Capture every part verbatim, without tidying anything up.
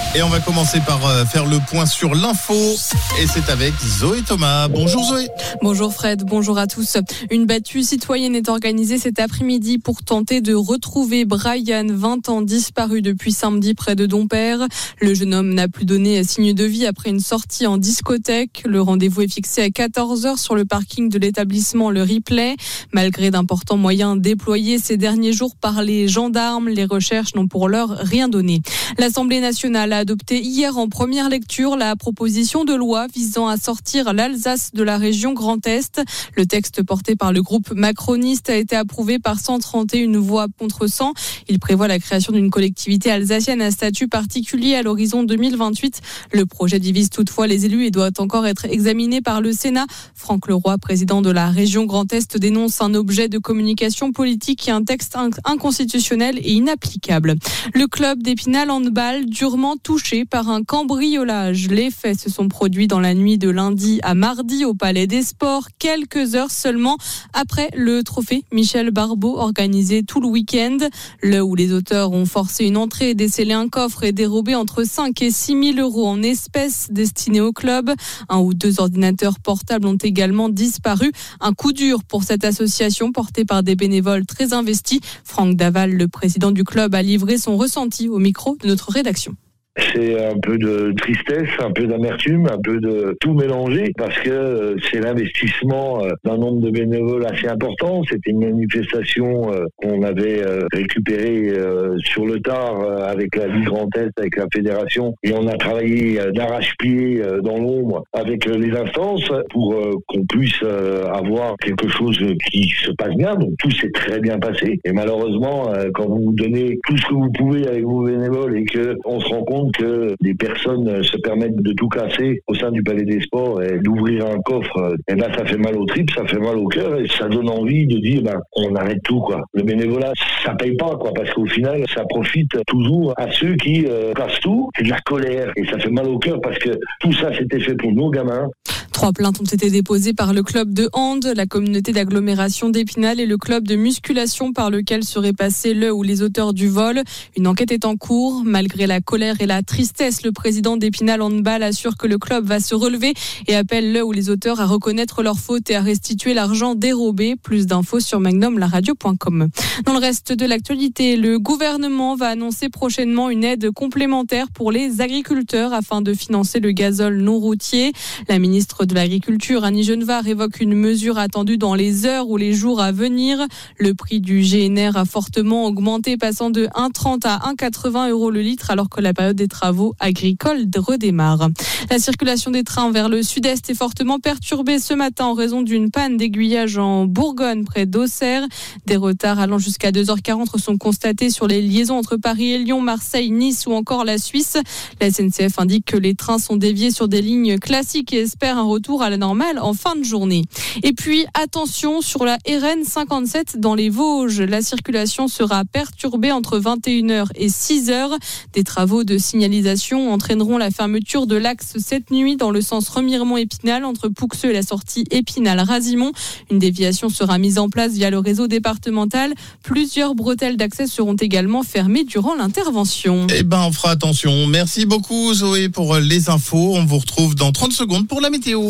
Et on va commencer par euh, faire le point sur l'info. Et c'est avec Zoé Thomas. Bonjour Zoé. Bonjour Fred, bonjour à tous. Une battue citoyenne est organisée cet après-midi pour tenter de retrouver Brian, vingt ans, disparu depuis samedi près de Dompère. Le jeune homme n'a plus donné signe de vie après une sortie en discothèque. Le rendez-vous est fixé à quatorze heures sur le parking de l'établissement Le Ripley. Malgré d'importants moyens déployés ces derniers jours par les gendarmes, les recherches n'ont pour l'heure rien donné. L'Assemblée nationale a adopté hier en première lecture la proposition de loi visant à sortir l'Alsace de la région Grand Est. Le texte porté par le groupe macroniste a été approuvé par cent trente et une voix contre cent. Il prévoit la création d'une collectivité alsacienne à statut particulier à l'horizon deux mille vingt-huit. Le projet divise toutefois les élus et doit encore être examiné par le Sénat. Franck Leroy, président de la région Grand Est, dénonce un objet de communication politique et un texte inconstitutionnel et inapplicable. Le club d'Épinal Handball, durement touché par un cambriolage. Les faits se sont produits dans la nuit de lundi à mardi au Palais des Sports, quelques heures seulement après le trophée Michel Barbeau organisé tout le week-end. Là où les auteurs ont forcé une entrée, décelé un coffre et dérobé entre cinq et six mille euros en espèces destinés au club. Un ou deux ordinateurs portables ont également disparu. Un coup dur pour cette association portée par des bénévoles très investis. Franck Daval, le président du club, a livré son ressenti au micro de notre rédaction. C'est un peu de tristesse, un peu d'amertume, un peu de tout mélanger parce que c'est l'investissement d'un nombre de bénévoles assez important. C'était une manifestation qu'on avait récupérée sur le tard avec la Ligue Grand Est, avec la fédération, et on a travaillé d'arrache-pied dans l'ombre avec les instances pour qu'on puisse avoir quelque chose qui se passe bien. Donc tout s'est très bien passé. Et malheureusement, quand vous donnez tout ce que vous pouvez avec vos bénévoles et qu'on se rend compte que des personnes se permettent de tout casser au sein du Palais des Sports et d'ouvrir un coffre, et ben ça fait mal aux tripes, ça fait mal au cœur et ça donne envie de dire ben on arrête tout quoi. Le bénévolat ça paye pas quoi parce qu'au final ça profite toujours à ceux qui euh, cassent tout. C'est de la colère et ça fait mal au cœur parce que tout ça c'était fait pour nos gamins. Trois plaintes ont été déposées par le club de hand, la communauté d'agglomération d'Épinal et le club de musculation par lequel serait passé le ou les auteurs du vol. Une enquête est en cours. Malgré la colère et la tristesse, le président d'Épinal Handball assure que le club va se relever et appelle le ou les auteurs à reconnaître leurs fautes et à restituer l'argent dérobé. Plus d'infos sur magnum la radio point com. Dans le reste de l'actualité, le gouvernement va annoncer prochainement une aide complémentaire pour les agriculteurs afin de financer le gazole non routier. La ministre de l'Agriculture, Annie Genevard, évoque une mesure attendue dans les heures ou les jours à venir. Le prix du G N R a fortement augmenté, passant de un virgule trente à un virgule quatre-vingts euros le litre, alors que la période des travaux agricoles redémarre. La circulation des trains vers le sud-est est fortement perturbée ce matin en raison d'une panne d'aiguillage en Bourgogne, près d'Auxerre. Des retards allant jusqu'à deux heures quarante sont constatés sur les liaisons entre Paris et Lyon, Marseille, Nice ou encore la Suisse. La S N C F indique que les trains sont déviés sur des lignes classiques et espère un retour à la normale en fin de journée. Et puis, attention sur la R N cinquante-sept dans les Vosges. La circulation sera perturbée entre vingt et une heures et six heures. Des travaux de signalisation entraîneront la fermeture de l'axe cette nuit dans le sens Remiremont-Épinal entre Pouxeux et la sortie Épinal-Razimont. Une déviation sera mise en place via le réseau départemental. Plusieurs bretelles d'accès seront également fermées durant l'intervention. Eh ben, on fera attention. Merci beaucoup Zoé pour les infos. On vous retrouve dans trente secondes pour la météo.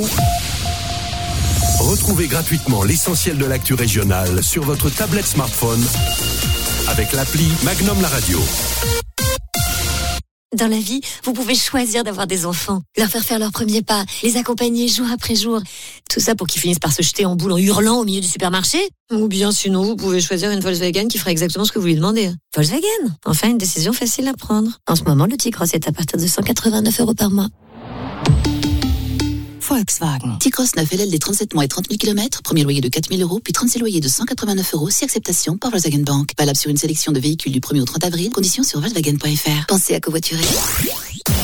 Retrouvez gratuitement l'essentiel de l'actu régionale sur votre tablette smartphone avec l'appli Magnum La Radio. Dans la vie, vous pouvez choisir d'avoir des enfants, leur faire faire leurs premiers pas, les accompagner jour après jour. Tout ça pour qu'ils finissent par se jeter en boule en hurlant au milieu du supermarché. Ou bien sinon, vous pouvez choisir une Volkswagen qui fera exactement ce que vous lui demandez. Volkswagen, enfin une décision facile à prendre. En ce moment, le T-Cross est à partir de cent quatre-vingt-neuf euros par mois. Volkswagen. T-Cross neuf L L D trente-sept mois et trente mille kilomètres, premier loyer de quatre mille euros, puis trente-six loyers de cent quatre-vingt-neuf euros, si acceptation par Volkswagen Bank. Valable sur une sélection de véhicules du premier au trente avril, conditions sur volkswagen point f r. Pensez à covoiturer.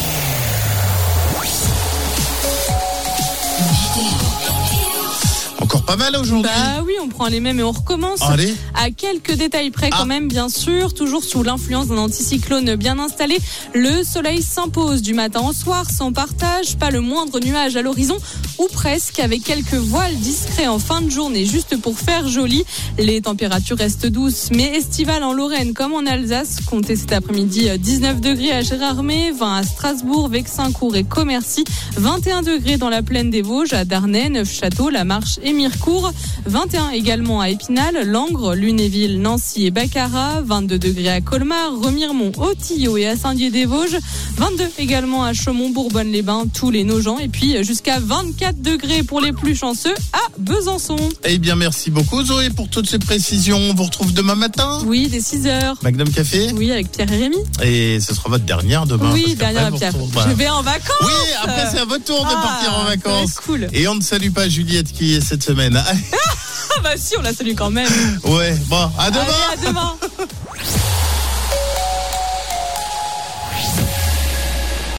Encore encore pas mal aujourd'hui. Bah oui, on prend les mêmes et on recommence. Allez. À quelques détails près quand Ah. même, bien sûr. Toujours sous l'influence d'un anticyclone bien installé. Le soleil s'impose du matin au soir sans partage. Pas le moindre nuage à l'horizon, ou presque, avec quelques voiles discrets en fin de journée, juste pour faire joli. Les températures restent douces, mais estivales en Lorraine comme en Alsace. Comptez cet après-midi dix-neuf degrés à Gérardmer, vingt à Strasbourg, Vexincourt et Commercy. vingt et un degrés dans la plaine des Vosges, à Darnay, Neufchâteau, La Marche et Mirecourt. vingt et un également à Épinal, Langres, Lunéville, Nancy et Baccarat. vingt-deux degrés à Colmar, Remiremont, Autillo et à Saint-Dié-des-Vosges. vingt-deux également à Chaumont, Bourbonne-les-Bains, Toul et Nogent. Et puis jusqu'à vingt-quatre degrés pour les plus chanceux à Besançon. Eh bien, merci beaucoup Zoé pour toutes ces précisions. On vous retrouve demain matin. Oui, dès six heures. Magnum Café. Oui, avec Pierre et Rémi. Et ce sera votre dernière demain. Oui, parce qu'après, dernière vous Pierre. retournez- Je vais en vacances. Oui, après c'est à votre tour de Ah, partir en ça va vacances. être cool. Et on ne salue pas Juliette qui est cette semaine. Ah bah si, on la salue quand même. Ouais, bon, à demain. Allez, à demain.